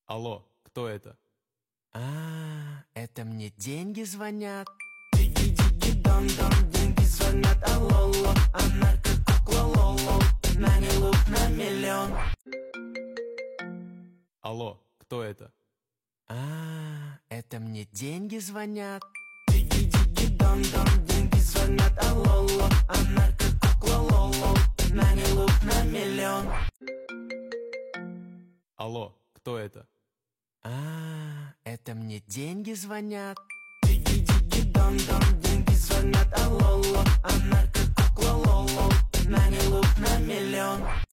Алло, кто это? Это мне деньги звонят. Диги-диги-дон-дон, деньги звонят, алло, она как кукла Лоло, на ней лук на миллион. Алло, кто это? Это мне деньги звонят. Диги-диги-дон-дон, деньги звонят, алло, она как кукла Лоло, на ней лук на миллион. Алло, кто это? Это мне деньги звонят. Диги-диги-дон-дон, деньги звонят, алло, она как кукла Лоло, на ней лук на миллион.